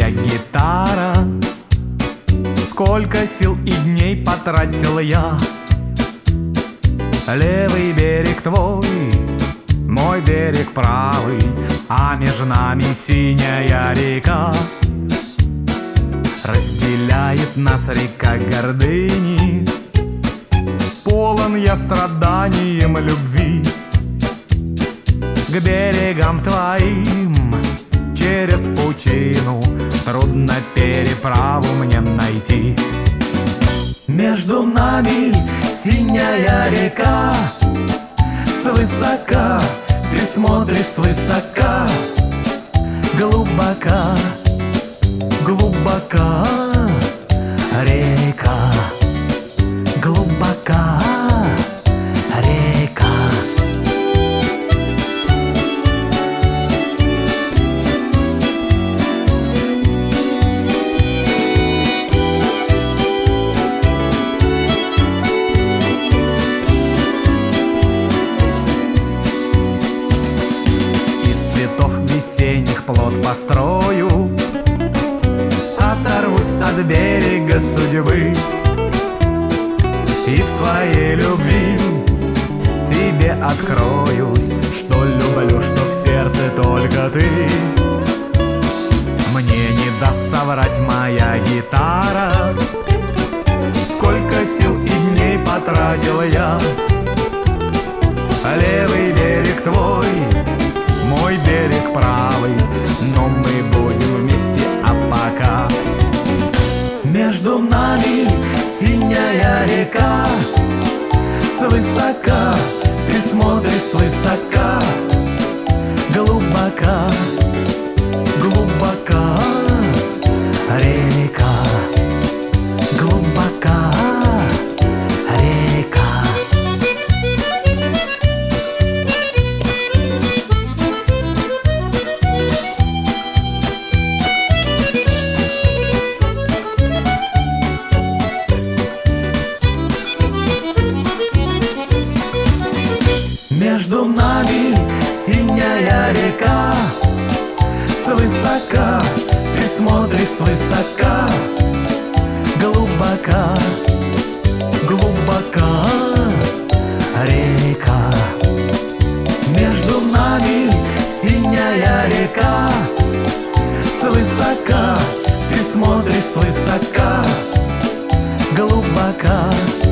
моя гитара. Сколько сил и дней потратил я. Левый берег твой, мой берег правый, а между нами синяя река. Разделяет нас река гордыни. Полон я страданием любви. К берегам твоим через пучину трудно переправу мне найти. Между нами синяя река. Свысока ты смотришь, свысока, глубока, глубока река, глубока река. Весенних плод построю, оторвусь от берега судьбы и в своей любви тебе откроюсь, что люблю, что в сердце только ты. Мне не даст соврать моя гитара. Сколько сил и дней потратил я. Левый берег твой, мой берег правый, но мы будем вместе, а пока между нами синяя река. Свысока ты смотришь, свысока, глубока, глубока река, глубока река. Между нами синяя река. Свысока ты смотришь, свысока, глубока, глубока река. Между нами синяя река. Свысока ты смотришь, свысока, глубока.